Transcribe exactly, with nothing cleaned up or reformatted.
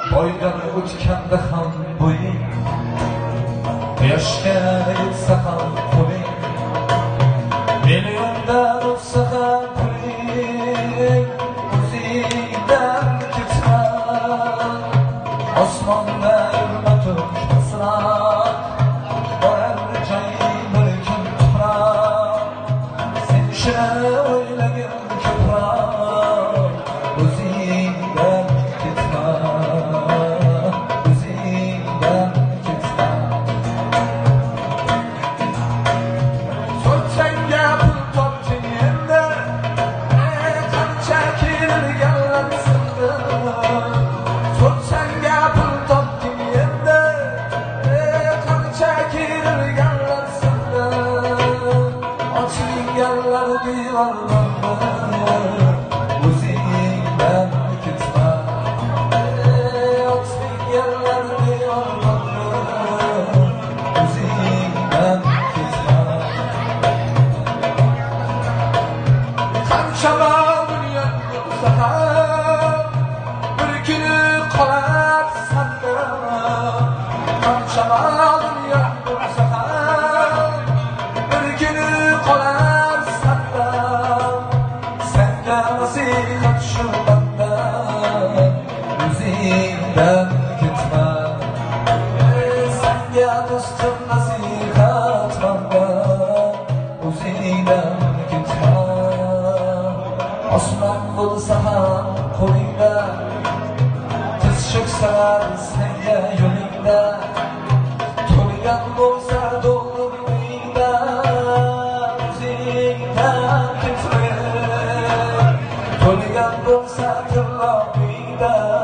boydan o'tganda ham bo'ying, quyoshga yetsa ham qo'ling, milliondan o'tsa ham puling, o'zingdan ketma. Osmonda yurma to'kmaslar, borar joying bir kun tuproq. Sen shuni o'ylagin ko'proq, o'zingdan ketma, o'zingdan ketma. So'zsanga pul topding endi, qancha kelganlar sindi. So'zsanga pul topding endi, qancha kelganlar sindi. Ochilganlar devorlarni, o'zingdan ketma. Ochilganlar devorlarni, o'zingdan ketma. Qancha dunyo bo'lsa ham bir kuni qolar sanda. Qancha dunyo bo'lsa ham bir kuni qolar sanda. Senga nasihat shu bandan, o'zingdan ketma. Senga do'stim nasihat bandan, o'zingdan ketma. Osmon bo'lsa ham qo'lingda, tiz cho'ksalar senga yo'lingda, to'lgan bo'lsa do'lligingda, o'zingdan ketma. To'lgan bo'lsa tirnoqingda,